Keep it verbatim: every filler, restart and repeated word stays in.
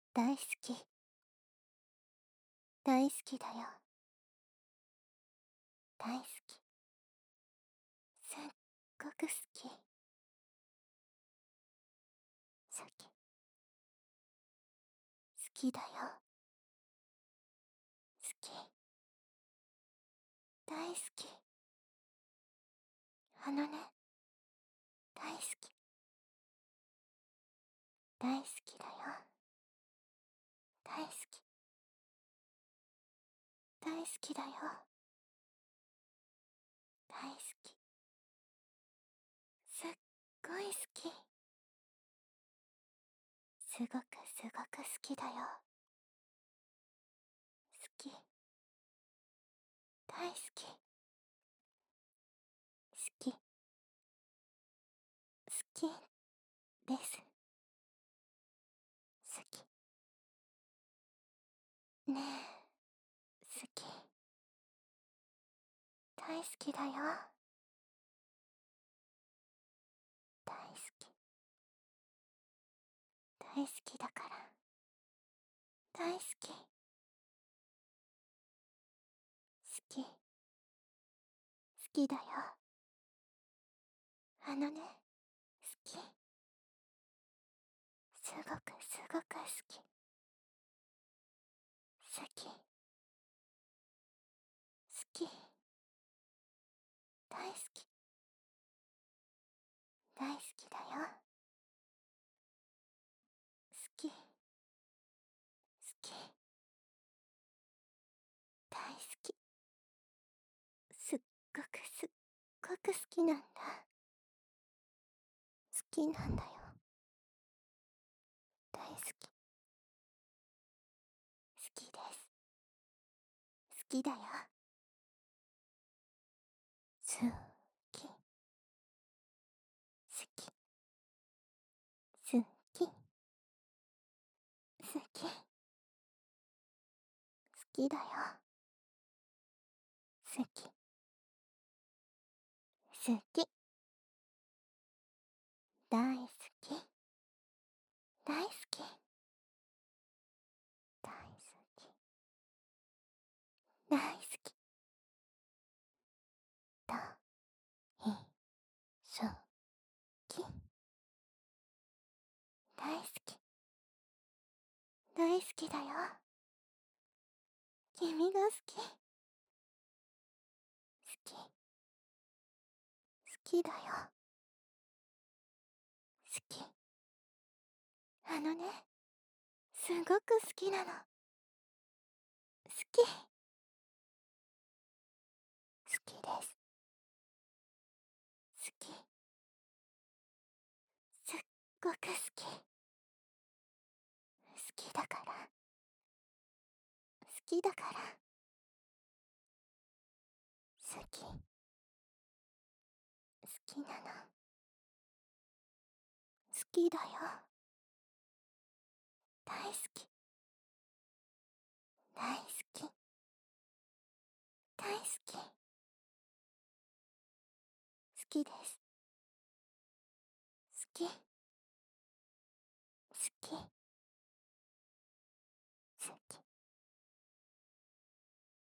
大好き。大好きだよ。大好き。すっごく好き。好き。好きだよ。好き。大好き。あのね、大好き。大好きだよ。大好き。大好きだよ。大好き。すっごい好き。すごくすごく好きだよ。好き。大好き。好き。好きです。好き。ねえ、好き。大好きだよ。大好き。大好きだから。大好き。好き。好きだよ。あのね、好き。すごくすごく好き。好き。好き。大好き。大好きだよ。好き。好き。大好き。すっごくすっごく好きなんだ。好きなんだよ。大好き。好きです。好きだよ。好き。好き。好き。好き。好きだよ。好き。好き。大好き。大好き。大好き。大好き。と、い、しょ、き。大好き。大好きだよ。君が好き。好き。好きだよ。好き。あのね、すごく好きなの。好き。好きです。好き。すっごく好き。好きだから。好きだから。好き。好きなの。好きだよ。大好き。大好き。大好き。好きです。